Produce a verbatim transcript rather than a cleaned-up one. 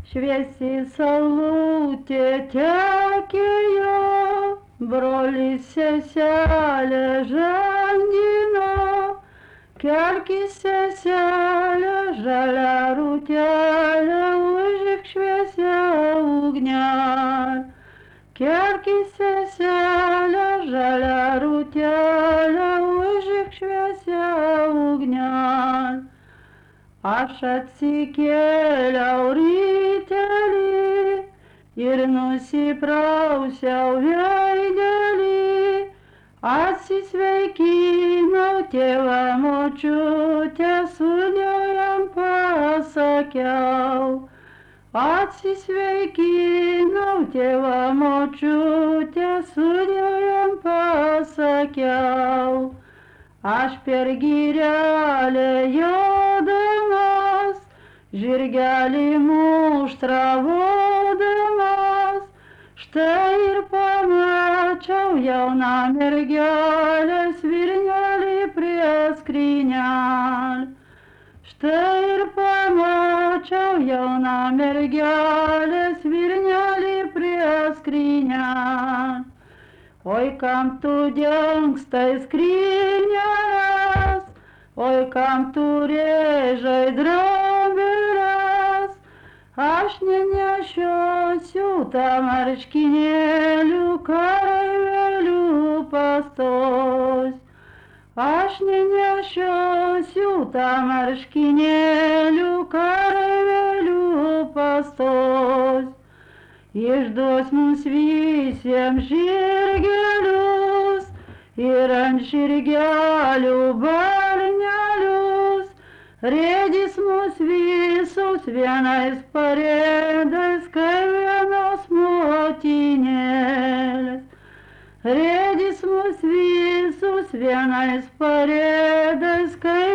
šviesi saulutė tekėjo, brolis seselė žandino, kelkis seselė žalia rūtelė, užžek šviesią ugnelę. Kelkis seselė žalia rūtelė, užžek šviesią ugnelę. Aš atsikėliau rytelį ir nusiprausiau veidelį, atsisveikinau tėvą močiutę, sudieu jam pasakiau. Atsisveikinau tėvą močiutę, sudieu jam pasakiau. Aš per girelę jodamas, žirgelį muštrą vodamas, štai ir pamačiau jauną mergelę, svirnelį prie skrynelės. Štai ir pamačiau jauną mergelę, svirnelį prie skrynelės. Oi, kam tu dengstai skrynelės, oi, kam tu rėžai drobelės, aš nenešiosiu tą marškinėlių, kareivėlių pastos. Aš nenešiosiu tą marškinėlių, kareivėlių pastos. Išduos mums visiems žirgelius ir ant žirgelių balnelius, rėdys mus visus vienais parėdais, kai vienos motinėlės. Rėdys mus visus vienais parėdais, kai